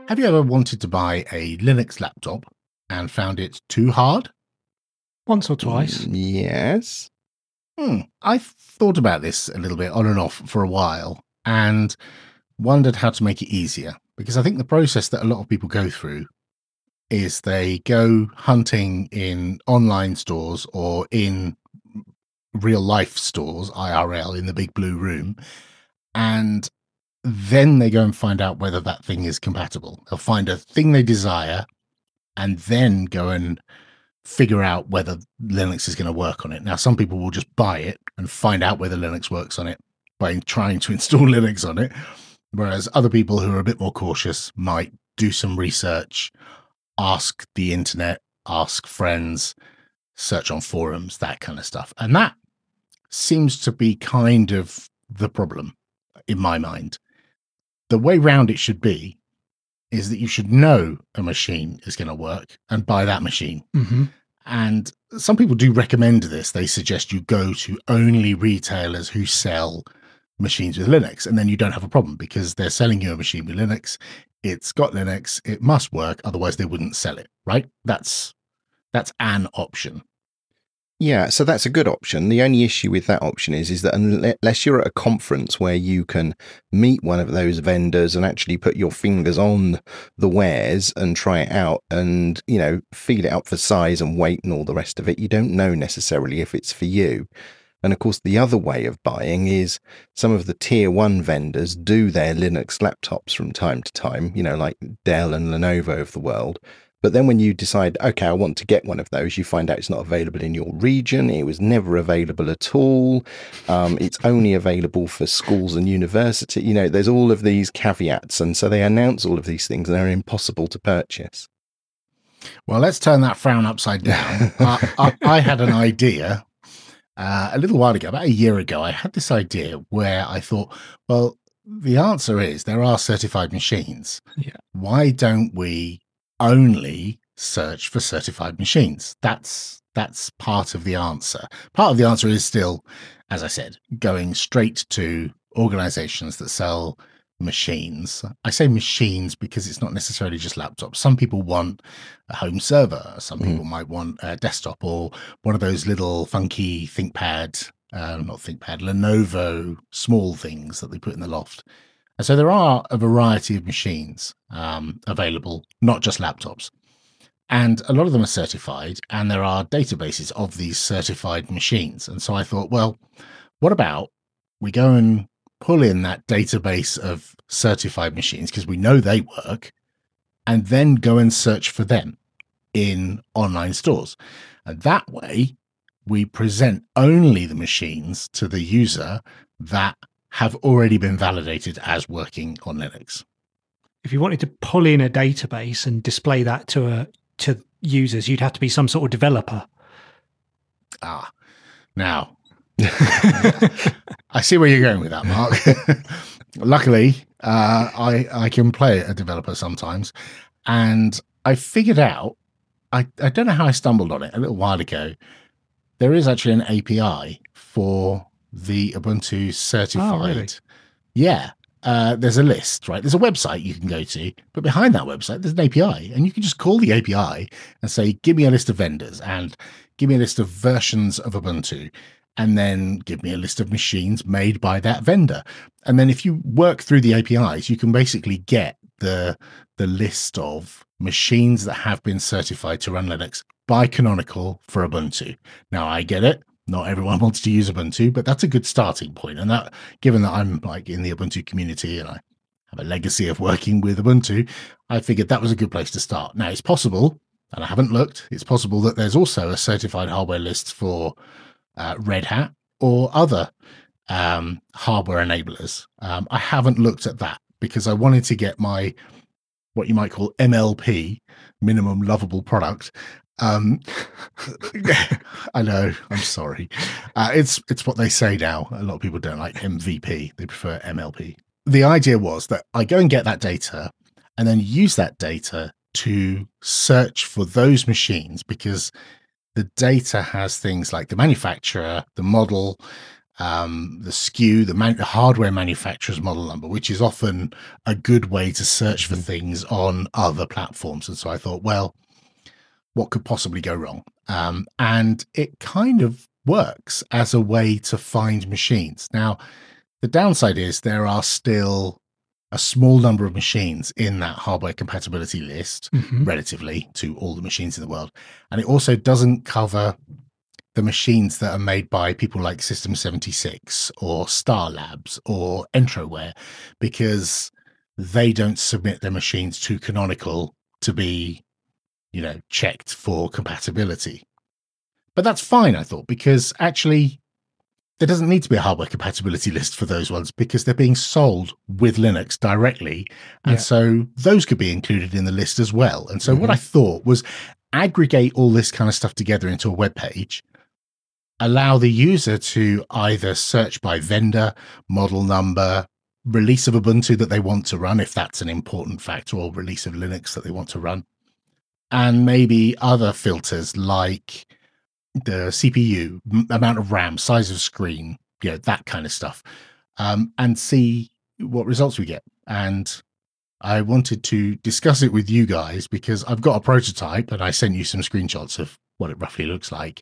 Have you ever wanted to buy a Linux laptop and found it too hard? Once or twice. Yes. I've thought about this a little bit on and off for a while and wondered how to make it easier, because I think the process that a lot of people go through is they go hunting in online stores or in real life stores, IRL, in the big blue room, and then they go and find out whether that thing is compatible. They'll find a thing they desire and then go and figure out whether Linux is going to work on it. Now, some people will just buy it and find out whether Linux works on it by trying to install Linux on it, whereas other people who are a bit more cautious might do some research, ask the internet, ask friends, search on forums, that kind of stuff. And that seems to be kind of the problem in my mind. The way round it should be is that you should know a machine is going to work and buy that machine. Mm-hmm. And some people do recommend this. They suggest you go to only retailers who sell machines with Linux, and then you don't have a problem because they're selling you a machine with Linux. It's got Linux. It must work. Otherwise, they wouldn't sell it, right? That's an option. Yeah, so that's a good option. The only issue with that option is that unless you're at a conference where you can meet one of those vendors and actually put your fingers on the wares and try it out and, feel it up for size and weight and all the rest of it, you don't know necessarily if it's for you. And of course, the other way of buying is some of the tier one vendors do their Linux laptops from time to time, like Dell and Lenovo of the world. But then when you decide, okay, I want to get one of those, you find out it's not available in your region. It was never available at all. It's only available for schools and university. There's all of these caveats. And so they announce all of these things and they're impossible to purchase. Well, let's turn that frown upside down. I had an idea a little while ago, about a year ago. I had this idea where I thought, well, the answer is there are certified machines. Yeah. Why don't we only search for certified machines? That's part of the answer. Part of the answer is still, as I said, going straight to organizations that sell machines. I say machines because it's not necessarily just laptops. Some people want a home server. Some people might want a desktop or one of those little funky Lenovo small things that they put in the loft. And so there are a variety of machines available, not just laptops. And a lot of them are certified, and there are databases of these certified machines. And so I thought, well, what about we go and pull in that database of certified machines, because we know they work, and then go and search for them in online stores. And that way, we present only the machines to the user that have already been validated as working on Linux. If you wanted to pull in a database and display that to users, you'd have to be some sort of developer. Now, I see where you're going with that, Mark. Luckily, I can play a developer sometimes, and I figured out, I don't know how I stumbled on it a little while ago. There is actually an API for the Ubuntu certified. Oh, really? Yeah. There's a list, right? There's a website you can go to, but behind that website, there's an API, and you can just call the API and say, give me a list of vendors and give me a list of versions of Ubuntu, and then give me a list of machines made by that vendor. And then if you work through the APIs, you can basically get the list of machines that have been certified to run Linux by Canonical for Ubuntu. Now, I get it. Not everyone wants to use Ubuntu, but that's a good starting point. And that, given that I'm like in the Ubuntu community and I have a legacy of working with Ubuntu, I figured that was a good place to start. Now, it's possible, and I haven't looked, it's possible that there's also a certified hardware list for Red Hat or other hardware enablers. I haven't looked at that because I wanted to get my, what you might call MLP, minimum lovable product. I know, I'm sorry. It's what they say now. A lot of people don't like MVP. They prefer MLP. The idea was that I go and get that data and then use that data to search for those machines, because the data has things like the manufacturer, the model, the SKU, the hardware manufacturer's model number, which is often a good way to search for things on other platforms. And so I thought, well, what could possibly go wrong? And it kind of works as a way to find machines. Now, the downside is there are still a small number of machines in that hardware compatibility list, relatively to all the machines in the world. And it also doesn't cover the machines that are made by people like System 76 or Star Labs or Entroware, because they don't submit their machines to Canonical to be, checked for compatibility. But that's fine, I thought, because actually there doesn't need to be a hardware compatibility list for those ones because they're being sold with Linux directly. And so those could be included in the list as well. And so what I thought was aggregate all this kind of stuff together into a web page, allow the user to either search by vendor, model number, release of Ubuntu that they want to run, if that's an important factor, or release of Linux that they want to run, and maybe other filters like the CPU, amount of RAM, size of screen, that kind of stuff, and see what results we get. And I wanted to discuss it with you guys because I've got a prototype and I sent you some screenshots of what it roughly looks like.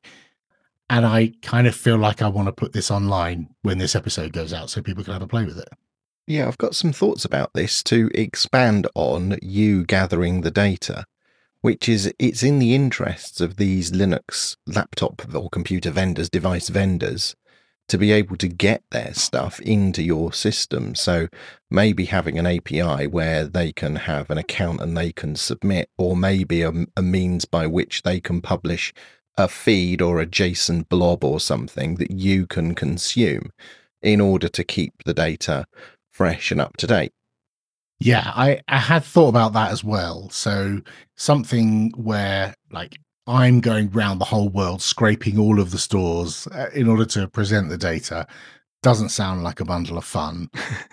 And I kind of feel like I want to put this online when this episode goes out so people can have a play with it. Yeah, I've got some thoughts about this to expand on you gathering the data, which is it's in the interests of these Linux laptop or computer vendors, device vendors, to be able to get their stuff into your system. So maybe having an API where they can have an account and they can submit, or maybe a means by which they can publish a feed or a JSON blob or something that you can consume in order to keep the data fresh and up to date. Yeah, I had thought about that as well. So something where I'm going around the whole world scraping all of the stores in order to present the data doesn't sound like a bundle of fun.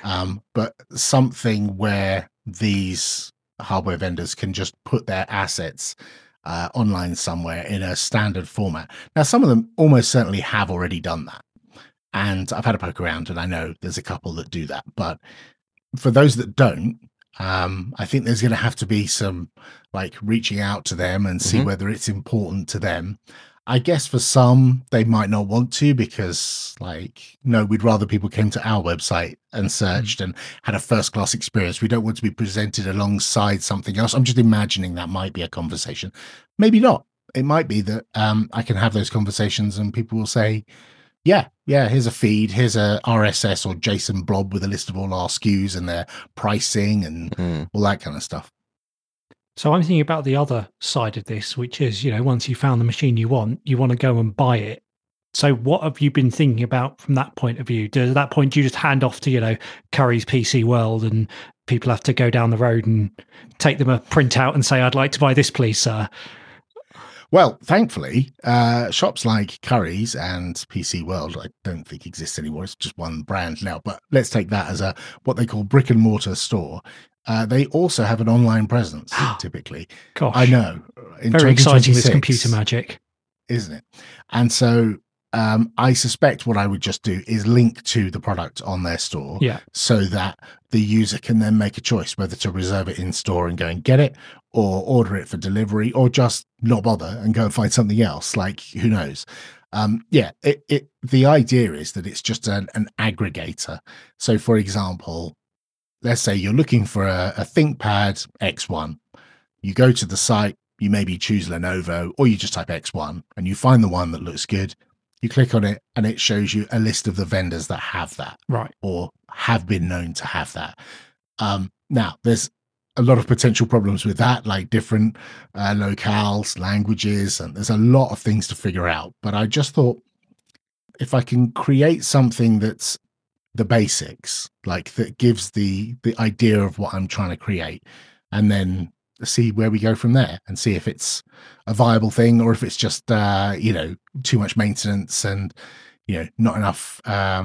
But something where these hardware vendors can just put their assets online somewhere in a standard format. Now, some of them almost certainly have already done that. And I've had a poke around and I know there's a couple that do that. But for those that don't, I think there's going to have to be some reaching out to them and see whether it's important to them. I guess for some, they might not want to because no, we'd rather people came to our website and searched and had a first class experience. We don't want to be presented alongside something else. I'm just imagining that might be a conversation. Maybe not. It might be that I can have those conversations and people will say, yeah, here's a feed, here's a RSS or JSON blob with a list of all our SKUs and their pricing and all that kind of stuff. So I'm thinking about the other side of this, which is, once you found the machine you want to go and buy it. So what have you been thinking about from that point of view? At that point, do you just hand off to, Curry's PC World and people have to go down the road and take them a printout and say, I'd like to buy this, please, sir? Well, thankfully, shops like Curry's and PC World, I don't think exists anymore. It's just one brand now. But let's take that as what they call brick and mortar store. They also have an online presence, typically. Gosh, I know. Very exciting, this computer magic. Isn't it? And so I suspect what I would just do is link to the product on their store so that the user can then make a choice whether to reserve it in store and go and get it, or order it for delivery, or just not bother and go and find something else. Who knows? The idea is that it's just an aggregator. So, for example, let's say you're looking for a ThinkPad X1. You go to the site, you maybe choose Lenovo, or you just type X1 and you find the one that looks good. You click on it and it shows you a list of the vendors that have that, right, or have been known to have that. Now, there's a lot of potential problems with that, like different locales, languages, and there's a lot of things to figure out. But I just thought if I can create something that's the basics, that gives the idea of what I'm trying to create, and then see where we go from there and see if it's a viable thing or if it's just too much maintenance and not enough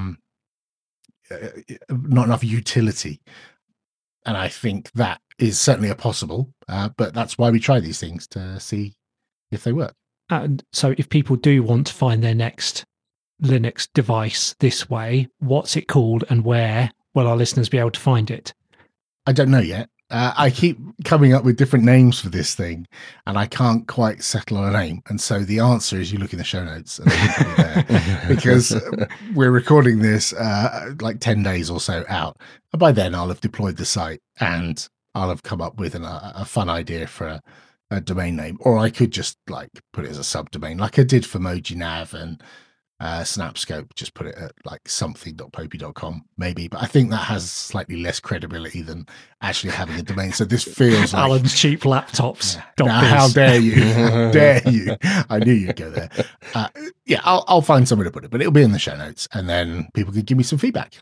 utility. And I think that is certainly a possible, but that's why we try these things, to see if they work. And so if people do want to find their next Linux device this way, what's it called and where will our listeners be able to find it? I don't know yet. I keep coming up with different names for this thing, and I can't quite settle on a name. And so the answer is you look in the show notes, and it'll be there, because we're recording this like 10 days or so out. And by then, I'll have deployed the site, and I'll have come up with a fun idea for a domain name. Or I could just like put it as a subdomain, like I did for MojiNav and Snapscope, just put it at like something.popey.com maybe, but I think that has slightly less credibility than actually having a domain. So this feels like Alan's cheap laptops. now, how dare you? Dare you? I knew you'd go there. Yeah, I'll find somewhere to put it, but it'll be in the show notes, and then people can give me some feedback.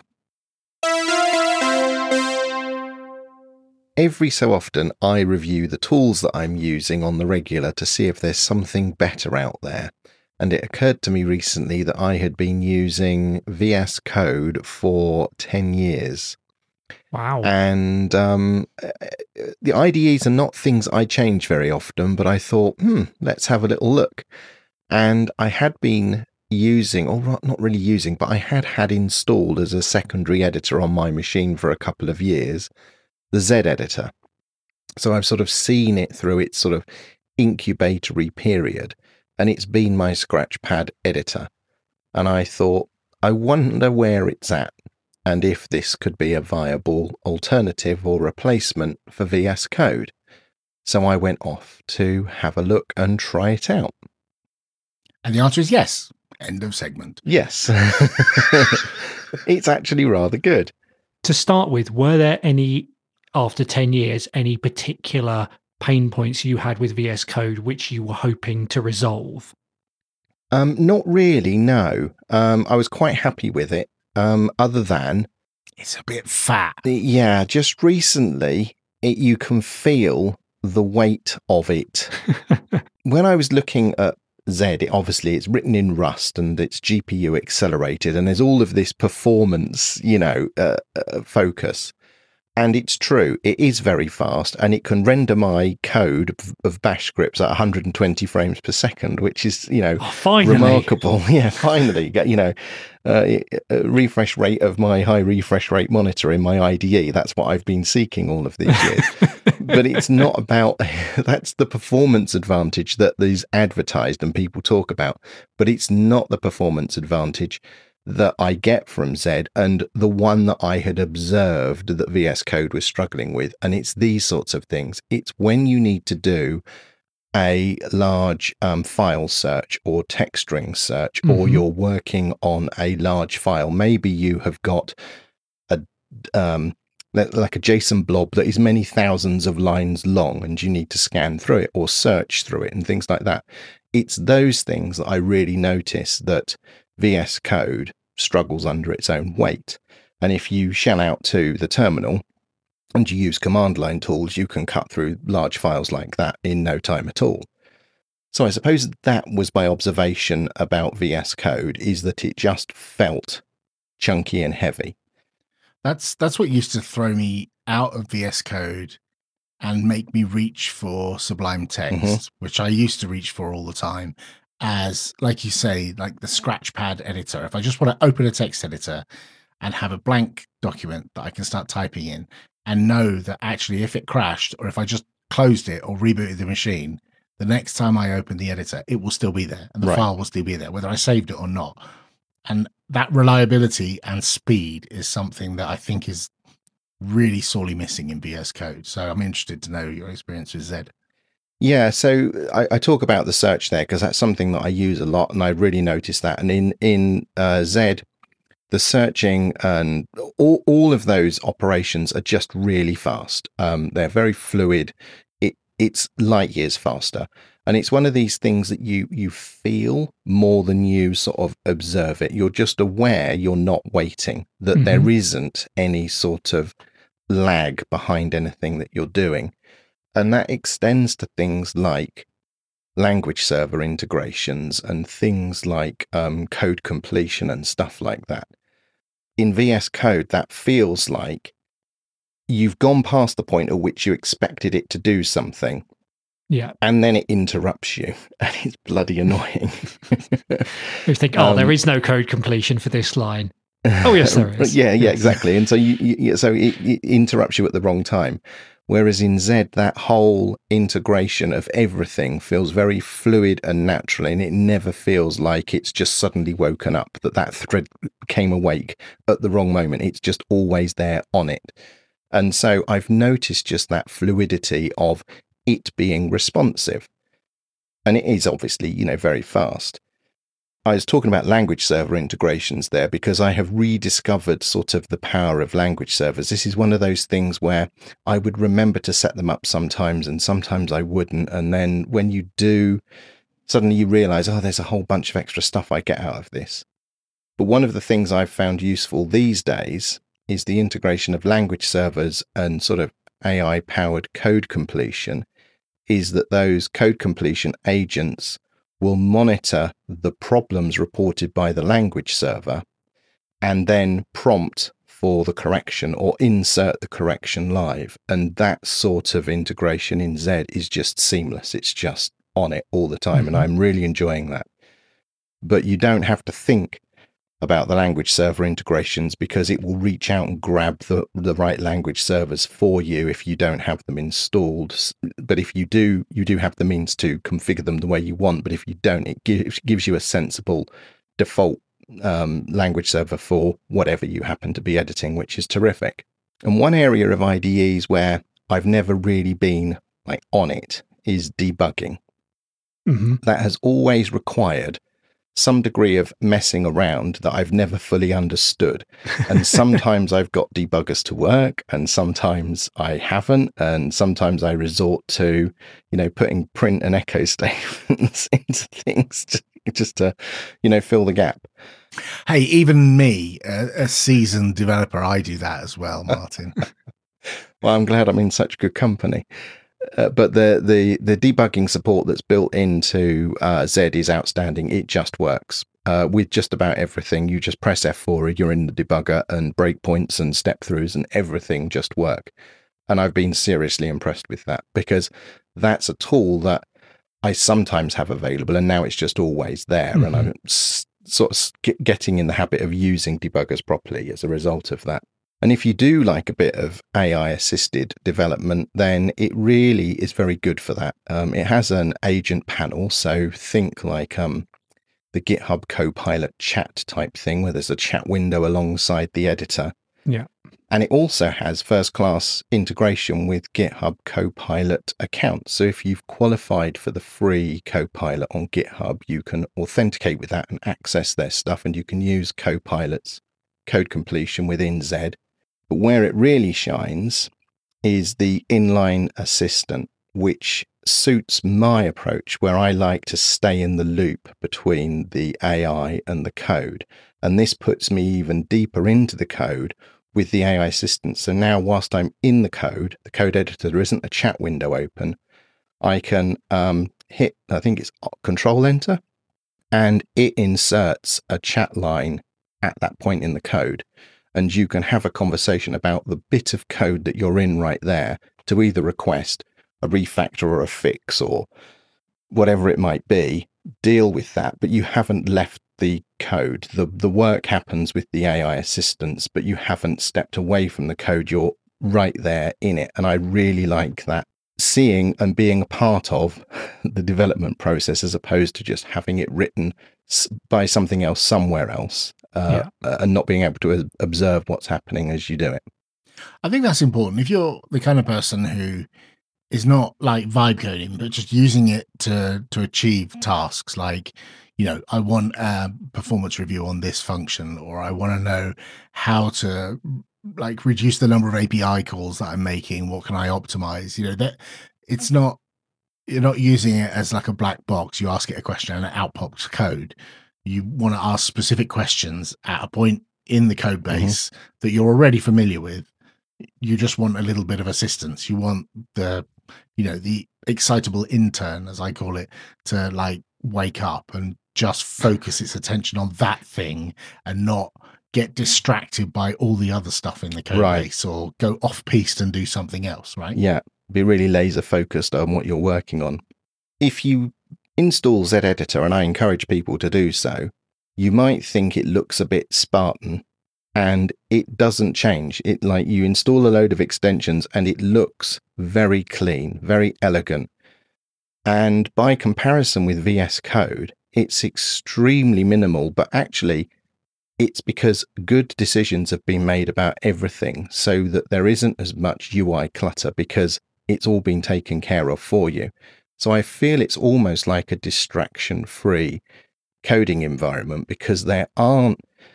Every so often, I review the tools that I'm using on the regular to see if there's something better out there. And it occurred to me recently that I had been using VS Code for 10 years. Wow. And the IDEs are not things I change very often, but I thought, let's have a little look. And I had been using, or not really using, but I had installed as a secondary editor on my machine for a couple of years, the Z editor. So I've sort of seen it through its sort of incubatory period. And it's been my Scratchpad editor. And I thought, I wonder where it's at, and if this could be a viable alternative or replacement for VS Code. So I went off to have a look and try it out. And the answer is yes. End of segment. Yes. It's actually rather good. To start with, were there any, after 10 years, any particular pain points you had with VS Code which you were hoping to resolve? Not really, no. I was quite happy with it, other than it's a bit fat. Yeah, just recently, you can feel the weight of it. When I was looking at Z, obviously it's written in Rust and it's GPU accelerated, and there's all of this performance, focus. And it's true, it is very fast, and it can render my code of bash scripts at 120 frames per second, which is, remarkable. Yeah, finally, refresh rate of my high refresh rate monitor in my IDE. That's what I've been seeking all of these years. But it's not about, that's the performance advantage that is advertised and people talk about, but it's not the performance advantage that I get from Z, and the one that I had observed that VS Code was struggling with. And it's these sorts of things. It's when you need to do a large file search or text string search, or you're working on a large file. Maybe you have got a like a JSON blob that is many thousands of lines long, and you need to scan through it or search through it and things like that. It's those things that I really notice that VS Code struggles under its own weight. And if you shell out to the terminal and you use command line tools, you can cut through large files like that in no time at all. So I suppose that was my observation about VS Code, is that it just felt chunky and heavy. That's what used to throw me out of VS Code and make me reach for Sublime Text, which I used to reach for all the time. As, like you say, like the Scratchpad editor. If I just want to open a text editor and have a blank document that I can start typing in, and know that actually if it crashed, or if I just closed it or rebooted the machine, the next time I open the editor, it will still be there, and the file will still be there, whether I saved it or not. And that reliability and speed is something that I think is really sorely missing in VS Code. So I'm interested to know your experience with Z. Yeah, so I talk about the search there because that's something that I use a lot, and I really noticed that. And in Z, the searching and all of those operations are just really fast. They're very fluid. It's light years faster. And it's one of these things that you feel more than you sort of observe it. You're just aware you're not waiting, that there isn't any sort of lag behind anything that you're doing. And that extends to things like language server integrations and things like code completion and stuff like that. In VS Code, that feels like you've gone past the point at which you expected it to do something. Yeah. And then it interrupts you, and it's bloody annoying. You think, there is no code completion for this line. Oh, yes, there is. Yeah, exactly. And so so it interrupts you at the wrong time. Whereas in Z, that whole integration of everything feels very fluid and natural, and it never feels like it's just suddenly woken up, that thread came awake at the wrong moment. It's just always there on it. And so I've noticed just that fluidity of it being responsive. And it is obviously, very fast. I was talking about language server integrations there because I have rediscovered sort of the power of language servers. This is one of those things where I would remember to set them up sometimes, and sometimes I wouldn't. And then when you do, suddenly you realize, there's a whole bunch of extra stuff I get out of this. But one of the things I've found useful these days is the integration of language servers and sort of AI-powered code completion, is that those code completion agents will monitor the problems reported by the language server and then prompt for the correction or insert the correction live. And that sort of integration in Z is just seamless. It's just on it all the time. And I'm really enjoying that. But you don't have to think about the language server integrations because it will reach out and grab the right language servers for you if you don't have them installed. But if you do, you do have the means to configure them the way you want. But if you don't, it gives you a sensible default language server for whatever you happen to be editing, which is terrific. And one area of IDEs where I've never really been on it is debugging. That has always required some degree of messing around that I've never fully understood. And sometimes I've got debuggers to work and sometimes I haven't. And sometimes I resort to, putting print and echo statements into things just to, fill the gap. Hey, even me, a seasoned developer, I do that as well, Martin. Well, I'm glad I'm in such good company. But the debugging support that's built into Z is outstanding. It just works with just about everything. You just press F4, you're in the debugger, and breakpoints and step-throughs and everything just work. And I've been seriously impressed with that because that's a tool that I sometimes have available, and now it's just always there. And I'm sort of getting in the habit of using debuggers properly as a result of that. And if you do like a bit of AI-assisted development, then it really is very good for that. It has an agent panel, so think like the GitHub Copilot chat type thing, where there's a chat window alongside the editor. Yeah. And it also has first-class integration with GitHub Copilot accounts. So if you've qualified for the free Copilot on GitHub, you can authenticate with that and access their stuff, and you can use Copilot's code completion within Z. But where it really shines is the inline assistant, which suits my approach, where I like to stay in the loop between the AI and the code. And this puts me even deeper into the code with the AI assistant. So now whilst I'm in the code editor, there isn't a chat window open. I can hit, I think it's Control Enter, and it inserts a chat line at that point in the code. And you can have a conversation about the bit of code that you're in right there to either request a refactor or a fix or whatever it might be, deal with that, but you haven't left the code. The work happens with the AI assistants, but you haven't stepped away from the code. You're right there in it. And I really like that, seeing and being a part of the development process as opposed to just having it written by something else somewhere else. And not being able to observe what's happening as you do it. I think that's important. If you're the kind of person who is not like vibe coding, but just using it to achieve tasks like, I want a performance review on this function, or I want to know how to reduce the number of API calls that I'm making. What can I optimize? That it's not, you're not using it as like a black box. You ask it a question and it outpops code. You want to ask specific questions at a point in the code base that you're already familiar with. You just want a little bit of assistance. You want the excitable intern, as I call it, to wake up and just focus its attention on that thing and not get distracted by all the other stuff in the code base or go off piste and do something else, right? Yeah. be really laser focused on what you're working on. If you install Z-Editor, and I encourage people to do so, you might think it looks a bit Spartan, and it doesn't change. It, like, you install a load of extensions and it looks very clean, very elegant. And by comparison with VS Code, it's extremely minimal, but actually it's because good decisions have been made about everything so that there isn't as much UI clutter because it's all been taken care of for you. So I feel it's almost like a distraction-free coding environment because there aren't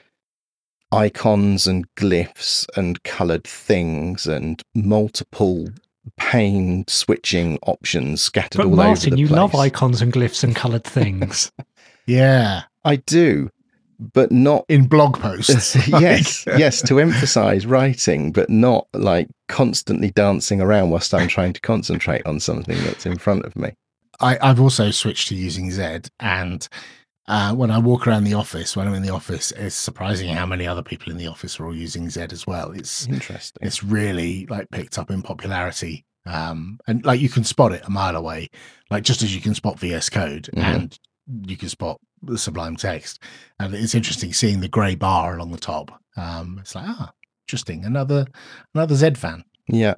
icons and glyphs and colored things and multiple pane switching options scattered all over the place. But Martin, you love icons and glyphs and colored things. Yeah. I do, but not in blog posts. Yes, to emphasize writing, but not like constantly dancing around whilst I'm trying to concentrate on something that's in front of me. I've also switched to using Z, and when I walk around the office, when I'm in the office, it's surprising how many other people in the office are all using Z as well. It's interesting. It's really like picked up in popularity. And like you can spot it a mile away, like just as you can spot VS Code and you can spot the Sublime Text. And it's interesting seeing the grey bar along the top. It's like, interesting. Another Z fan. Yeah.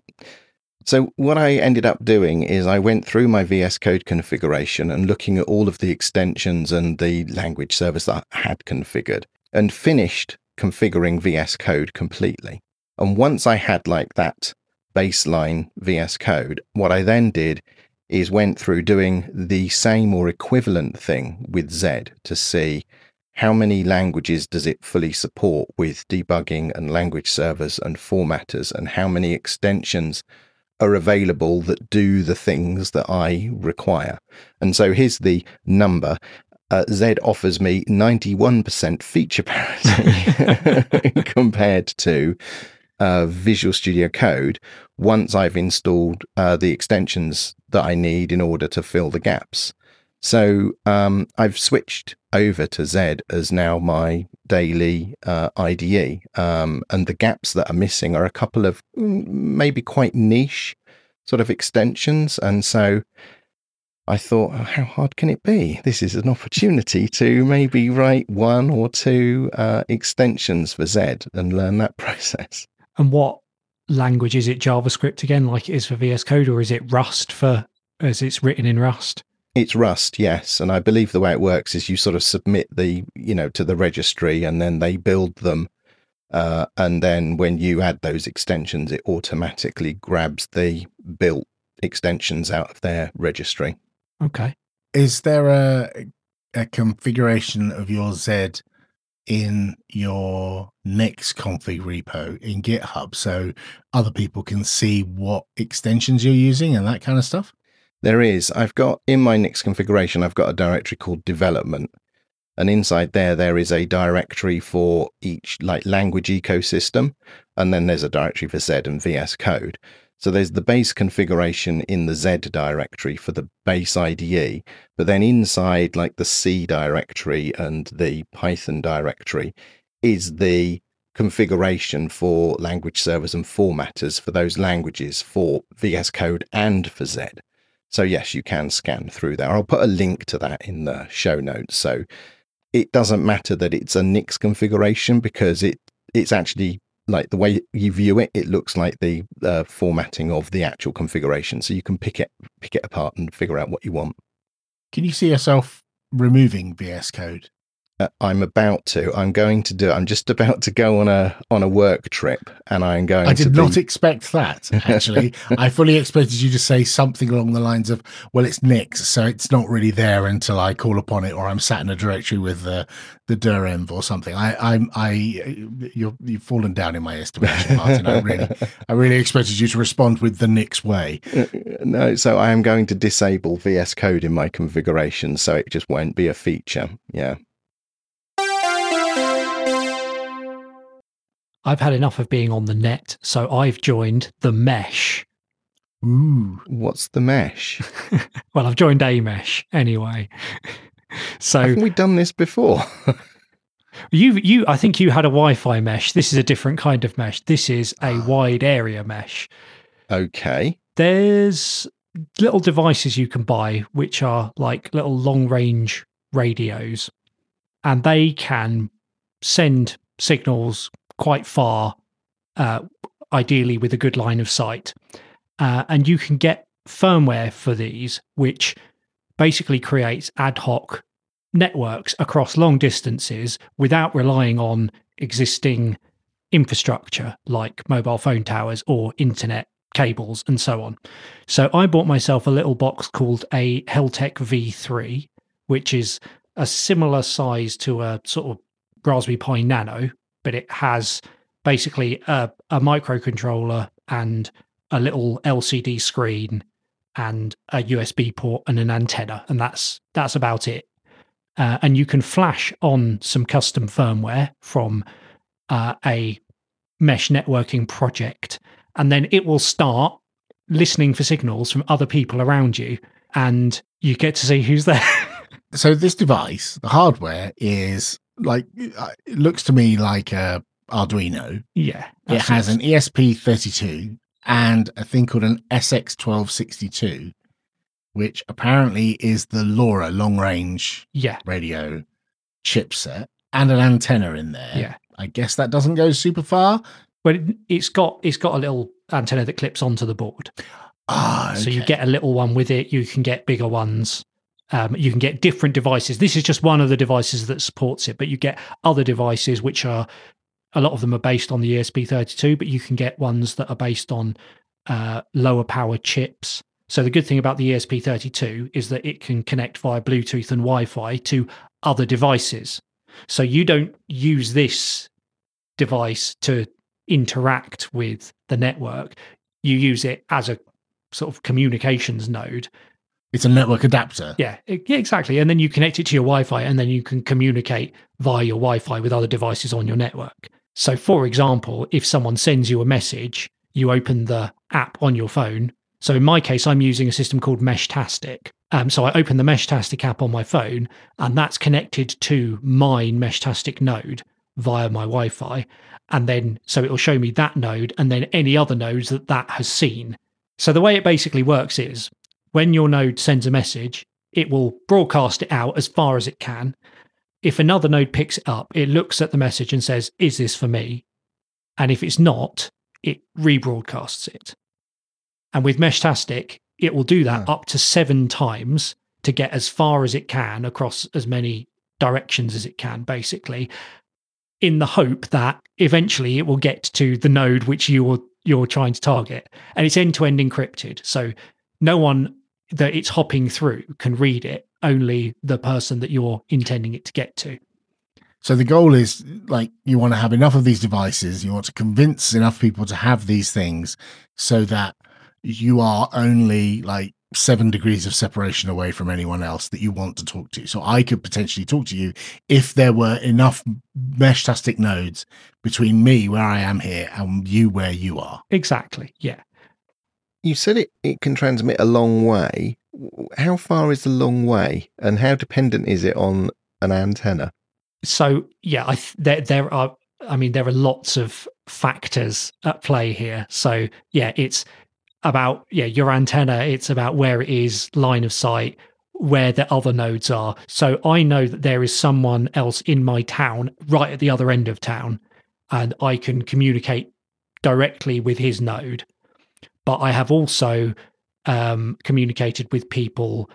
So what I ended up doing is I went through my VS Code configuration and looking at all of the extensions and the language servers that I had configured and finished configuring VS Code completely. And once I had like that baseline VS Code, what I then did is went through doing the same or equivalent thing with Z to see how many languages does it fully support with debugging and language servers and formatters, and how many extensions are available that do the things that I require. And so here's the number. Z offers me 91% feature parity compared to Visual Studio Code once I've installed the extensions that I need in order to fill the gaps. So I've switched over to Z as now my daily IDE. And the gaps that are missing are a couple of maybe quite niche sort of extensions. And so I thought, how hard can it be? This is an opportunity to maybe write one or two extensions for Z and learn that process. And what language is it? JavaScript again, like it is for VS Code, or is it Rust as it's written in Rust? It's Rust, yes. And I believe the way it works is you sort of submit to the registry and then they build them. And then when you add those extensions, it automatically grabs the built extensions out of their registry. Okay. Is there a configuration of your Z in your Nix config repo in GitHub so other people can see what extensions you're using and that kind of stuff? There is. I've got in my Nix configuration, I've got a directory called development. And inside there is a directory for each like language ecosystem. And then there's a directory for Z and VS Code. So there's the base configuration in the Z directory for the base IDE. But then inside like the C directory and the Python directory is the configuration for language servers and formatters for those languages for VS Code and for Z. So yes, you can scan through there. I'll put a link to that in the show notes. So it doesn't matter that it's a Nix configuration because it's actually like the way you view it, it looks like the formatting of the actual configuration. So you can pick it apart and figure out what you want. Can you see yourself removing VS Code? I'm about to. I'm going to do it. I'm just about to go on a work trip, and I'm going to. I did not expect that, actually. I fully expected you to say something along the lines of, well, it's Nix, so it's not really there until I call upon it, or I'm sat in a directory with the dir-env or something. You've fallen down in my estimation, Martin. I really expected you to respond with the Nix way. No, so I am going to disable VS Code in my configuration, so it just won't be a feature. Yeah. I've had enough of being on the net, so I've joined the Mesh. Ooh. What's the Mesh? Well, I've joined a Mesh anyway. So haven't we done this before? I think you had a Wi-Fi mesh. This is a different kind of mesh. This is a wide area mesh. Okay. There's little devices you can buy, which are like little long-range radios, and they can send signals quite far, ideally with a good line of sight. And you can get firmware for these, which basically creates ad hoc networks across long distances without relying on existing infrastructure like mobile phone towers or internet cables and so on. So I bought myself a little box called a Heltec V3, which is a similar size to a sort of Raspberry Pi Nano, but it has basically a microcontroller and a little LCD screen and a USB port and an antenna, and that's about it. And you can flash on some custom firmware from a mesh networking project, and then it will start listening for signals from other people around you, and you get to see who's there. So this device, the hardware is like, it looks to me like a Arduino. Yeah. It has an ESP32 and a thing called an SX1262, which apparently is the LoRa long-range radio chipset, and an antenna in there. Yeah. I guess that doesn't go super far. But it's got a little antenna that clips onto the board. Ah, okay. So you get a little one with it. You can get bigger ones. You can get different devices. This is just one of the devices that supports it, but you get other devices which are, a lot of them are based on the ESP32, but you can get ones that are based on lower power chips. So the good thing about the ESP32 is that it can connect via Bluetooth and Wi-Fi to other devices. So you don't use this device to interact with the network. You use it as a sort of communications node. It's a network adapter. Yeah, exactly. And then you connect it to your Wi-Fi, and then you can communicate via your Wi-Fi with other devices on your network. So, for example, if someone sends you a message, you open the app on your phone. So in my case, I'm using a system called Meshtastic. So I open the Meshtastic app on my phone, and that's connected to my Meshtastic node via my Wi-Fi. And then, so it'll show me that node and then any other nodes that has seen. So the way it basically works is, when your node sends a message, it will broadcast it out as far as it can. If another node picks it up, it looks at the message and says, is this for me? And if it's not, it rebroadcasts it. And with Meshtastic, it will do that up to 7 times to get as far as it can across as many directions as it can, basically, in the hope that eventually it will get to the node which you're trying to target. And it's end-to-end encrypted. So no one that it's hopping through can read it, only the person that you're intending it to get to. So the goal is, like, you want to have enough of these devices, you want to convince enough people to have these things so that you are only like 7 degrees of separation away from anyone else that you want to talk to. So I could potentially talk to you if there were enough Meshtastic nodes between me where I am here and you where you are. Exactly, yeah. You said it can transmit a long way. How far is the long way, and how dependent is it on an antenna? So yeah, there are lots of factors at play here. So yeah, it's about your antenna. It's about where it is, line of sight, where the other nodes are. So I know that there is someone else in my town, right at the other end of town, and I can communicate directly with his node. But I have also communicated with people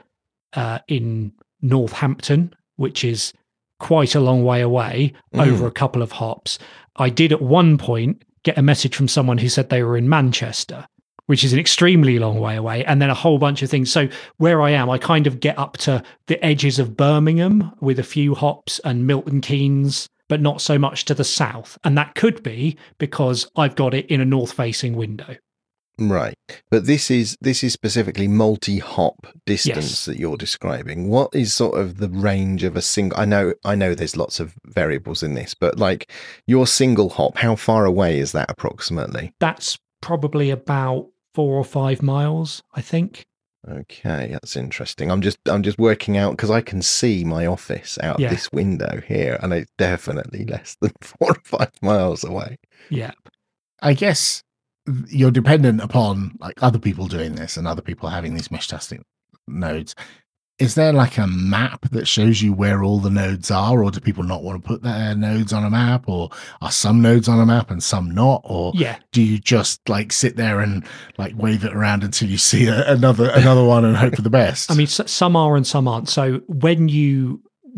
in Northampton, which is quite a long way away, over a couple of hops. I did at one point get a message from someone who said they were in Manchester, which is an extremely long way away, and then a whole bunch of things. So where I am, I kind of get up to the edges of Birmingham with a few hops and Milton Keynes, but not so much to the south. And that could be because I've got it in a north-facing window. Right. But this is specifically multi-hop distance that you're describing. What is sort of the range of a single... I know there's lots of variables in this, but like your single hop, how far away is that approximately? That's probably about 4 or 5 miles, I think. Okay, that's interesting. I'm just working out, because I can see my office out this window here, and it's definitely less than 4 or 5 miles away. Yeah. I guess you're dependent upon like other people doing this and other people having these Meshtastic nodes. Is there like a map that shows you where all the nodes are, or do people not want to put their nodes on a map, or are some nodes on a map and some not? Or do you just like sit there and like wave it around until you see another one and hope for the best? I mean, some are and some aren't. So when you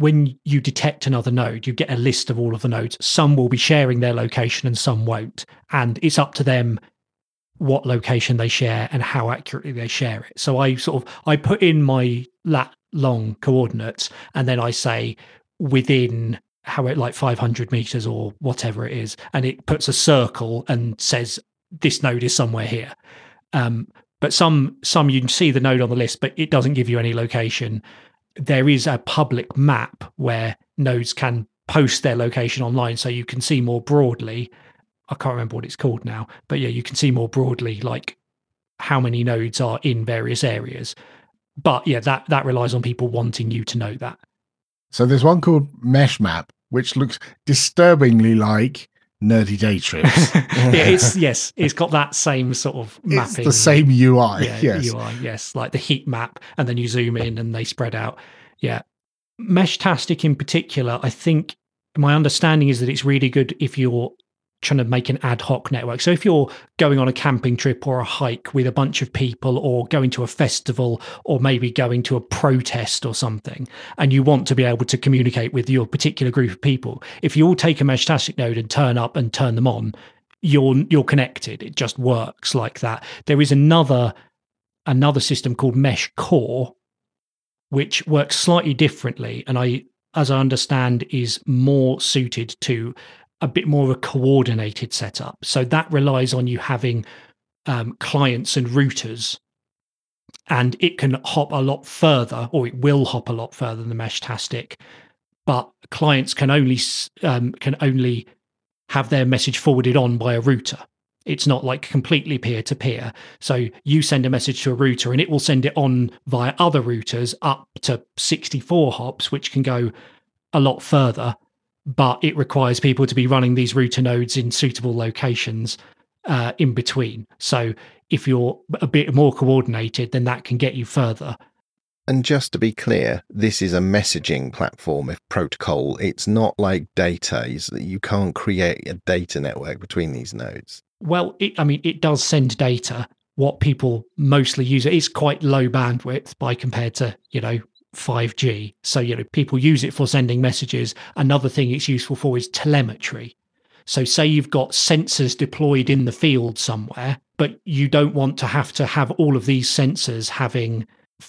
detect another node, you get a list of all of the nodes. Some will be sharing their location and some won't. And it's up to them what location they share and how accurately they share it. So I put in my lat long coordinates, and then I say within like 500 meters or whatever it is, and it puts a circle and says this node is somewhere here. But some you can see the node on the list, but it doesn't give you any location. There is a public map where nodes can post their location online, so you can see more broadly. I can't remember what it's called now, but yeah, you can see more broadly like how many nodes are in various areas. But yeah, that relies on people wanting you to know that. So there's one called Mesh Map, which looks disturbingly like Nerdy Day Trips. It's got that same sort of mapping. It's the same UI. UI, yes, like the heat map, and then you zoom in and they spread out. Yeah. Meshtastic in particular, I think my understanding is that it's really good if you're trying to make an ad hoc network. So if you're going on a camping trip or a hike with a bunch of people, or going to a festival, or maybe going to a protest or something, and you want to be able to communicate with your particular group of people, if you all take a Meshtastic node and turn up and turn them on, you're connected. It just works like that. There is another system called Mesh Core, which works slightly differently, and as I understand, is more suited to a bit more of a coordinated setup. So that relies on you having clients and routers, and it can hop a lot further, or it will hop a lot further than the Meshtastic. But clients can only have their message forwarded on by a router. It's not like completely peer-to-peer. So you send a message to a router and it will send it on via other routers up to 64 hops, which can go a lot further. But it requires people to be running these router nodes in suitable locations in between. So if you're a bit more coordinated, then that can get you further. And just to be clear, this is a messaging platform, if protocol. It's not like data. You can't create a data network between these nodes. Well, it does send data. What people mostly use, it's quite low bandwidth by compared to, 5G. So, people use it for sending messages. Another thing it's useful for is telemetry. So say you've got sensors deployed in the field somewhere, but you don't want to have all of these sensors having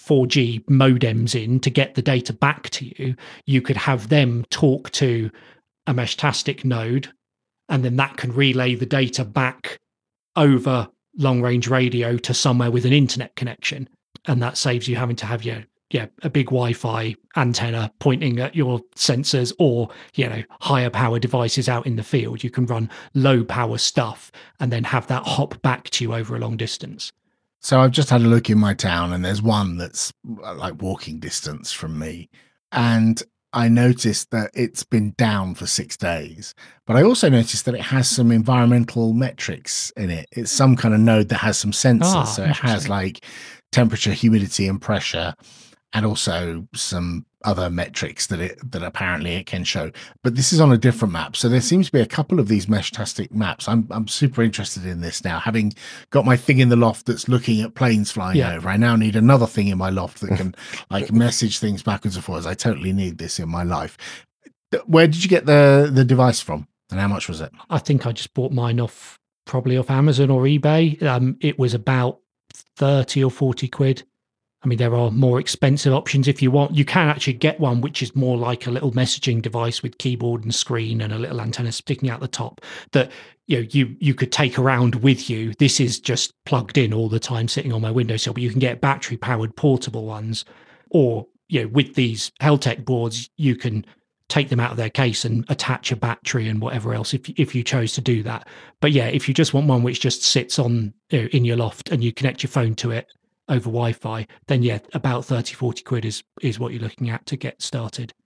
4G modems in to get the data back to you. You could have them talk to a Meshtastic node, and then that can relay the data back over long-range radio to somewhere with an internet connection. And that saves you having to have a big Wi-Fi antenna pointing at your sensors, or higher power devices out in the field. You can run low power stuff and then have that hop back to you over a long distance. So I've just had a look in my town, and there's one that's like walking distance from me, and I noticed that it's been down for 6 days. But I also noticed that it has some environmental metrics in it. It's some kind of node that has some sensors. So it has like temperature, humidity, and pressure, and also some other metrics that apparently it can show. But this is on a different map. So there seems to be a couple of these Meshtastic maps. I'm super interested in this now. Having got my thing in the loft that's looking at planes flying over, I now need another thing in my loft that can like message things backwards and forwards. I totally need this in my life. Where did you get the device from, and how much was it? I think I just bought mine probably off Amazon or eBay. It was about 30 or 40 quid. I mean, there are more expensive options if you want. You can actually get one which is more like a little messaging device with keyboard and screen and a little antenna sticking out the top that you could take around with you. This is just plugged in all the time, sitting on my windowsill. But you can get battery powered portable ones, or with these Heltec boards, you can take them out of their case and attach a battery and whatever else if you chose to do that. But yeah, if you just want one which just sits on in your loft and you connect your phone to it over Wi-Fi, then about 30, 40 quid is what you're looking at to get started.